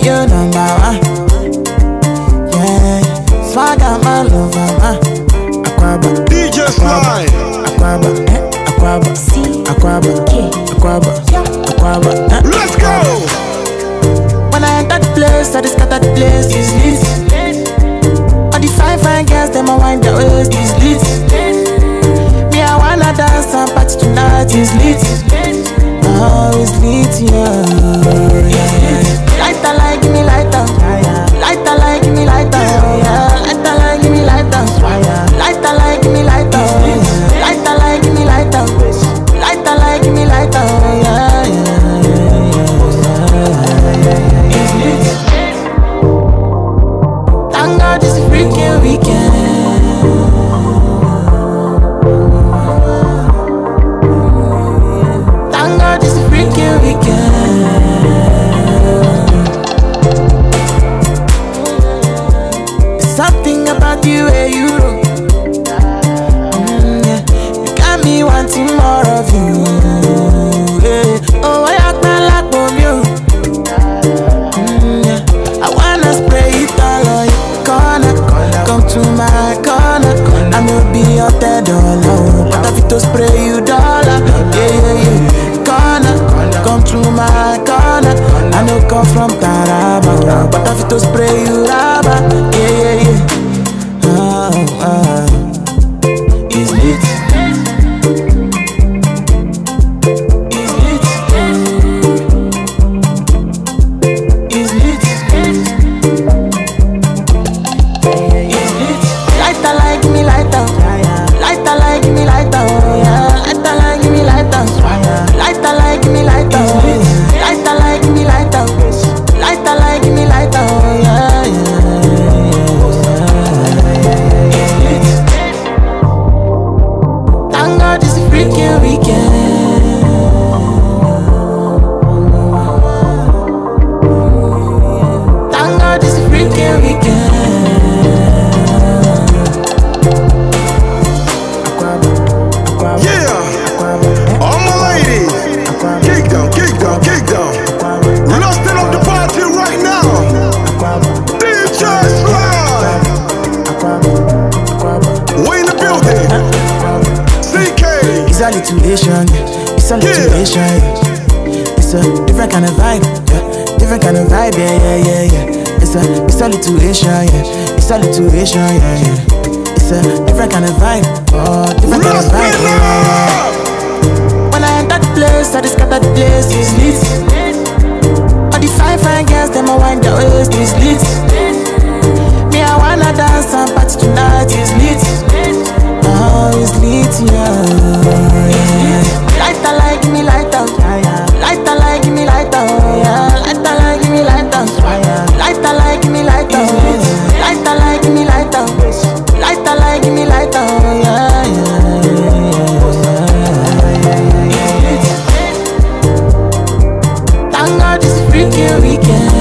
you number one. Yeah, swag out my lover, Aquaba, DJ Slide, Aquaba, Aquaba, C, Aquaba, K, Aquaba, Aquaba. Let's go! When I enter the place, I just got that place is lit. All the fine girls, them a wind their waist is lit. Me I wanna dance and party tonight is lit. Oh, it's lit, yeah. Lighter like me lighter, lighter like me lighter, yeah. Lighter like me lighter, lighter like me lighter, lighter like me lighter, lighter like me lighter, yeah. It's lit. Thank God it's a freaking weekend. Thank God it's a freaking weekend. Something about you where you look, yeah. You got me wanting more of you, yeah. Oh, I act like you, yeah. I wanna spray it all on your corner. Come to my corner, I may be your $10, but I fit to spray you dollar, yeah. Corner, come to my corner. I know come from Taraba, but I fit to spray you rubber, yeah. It's lit. It's lit. It's lit. It's lit. Lighter like me lighter, lighter like me lighter, yeah. Lighter like me lighter, lighter like me lighter, lighter like me lighter, lighter like me lighter, yeah. Thank God it's a freaking weekend. Thank God it's a freaking weekend. Yeah! All my ladies, kick down, kick down, kick down. Lusting up the party right now. DJ Slide, we in the building. CK, It's a litulation, it's a litulation. It's a different kind of vibe, yeah. Different kind of vibe, yeah. It's a litulation, yeah. It's a litulation, yeah. It's a different kind of vibe, oh, different kind of Lust vibe, me yeah. love. When I enter the place, I just got that place is lit. All the fine girls, them a wind their waist is lit. Me I wanna dance and party tonight is lit. Oh, it's lit, yeah. Lighter like me lighter, lighter like me lighter, yeah. Lighter like me lighter, lighter like me lighter, lighter like me lighter, lighter like me lighter, yeah. Thank God it's a freaking weekend.